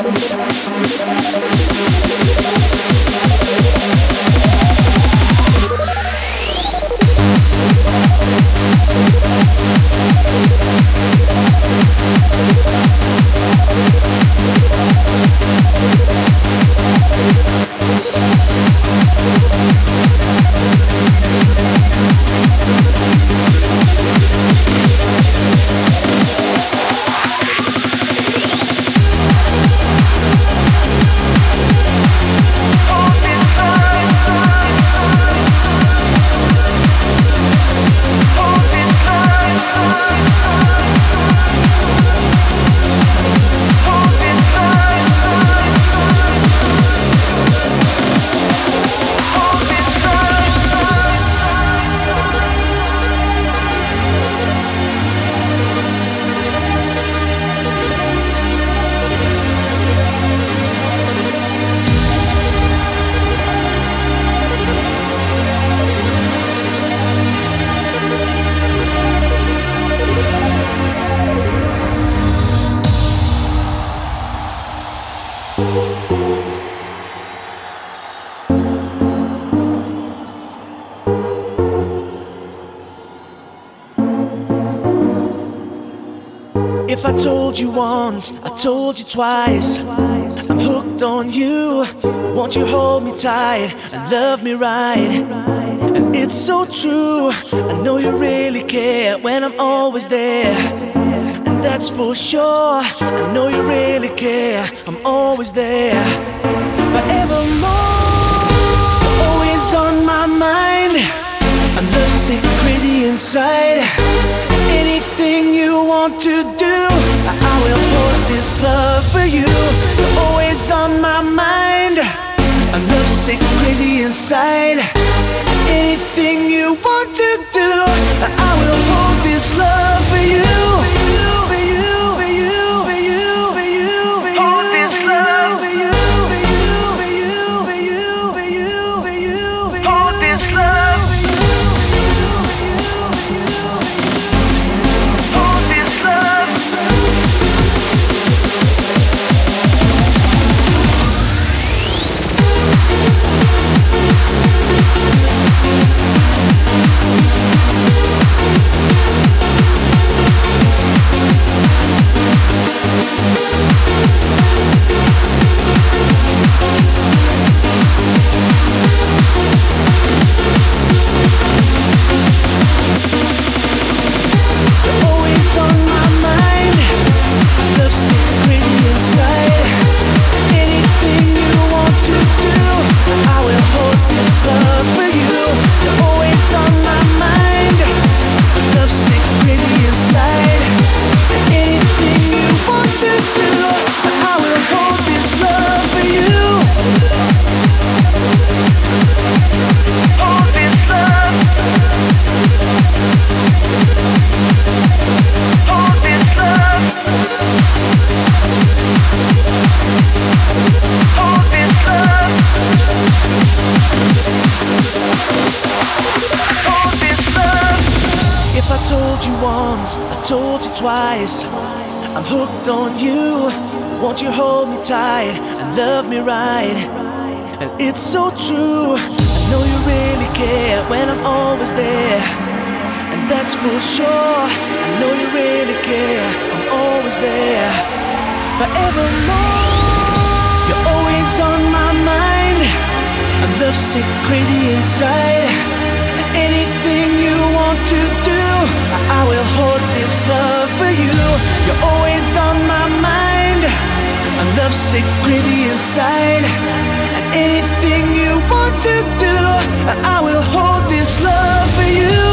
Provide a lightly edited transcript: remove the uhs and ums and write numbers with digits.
If I told you once, I told you twice, I'm hooked on you. Won't you hold me tight and love me right? And it's so true, I know you really care when I'm always there. And that's for sure, I know you really care, I'm always there. Forevermore, you're always on my mind. I'm lovesick, crazy inside. Anything you want to do, I will hold this love for you. You're always on my mind. I'm lovesick, crazy inside. Anything you want to do, I will hold this love for you. For you, for you, for you, for you, for you. Hold this love for you. For you, for you, for you, for you, for you, for you. Hold this love. If I told you once, I told you twice, I'm hooked on you. Won't you hold me tight and love me right? And it's so true, I know you really care when I'm always there. And that's for sure, I know you really care, I'm always there. Forevermore, you're always on my mind. I'm lovesick, crazy inside. Anything you want to do, I will hold this love for you. You're always on my mind. I'm lovesick, crazy inside. And anything you want to do, I will hold this love for you.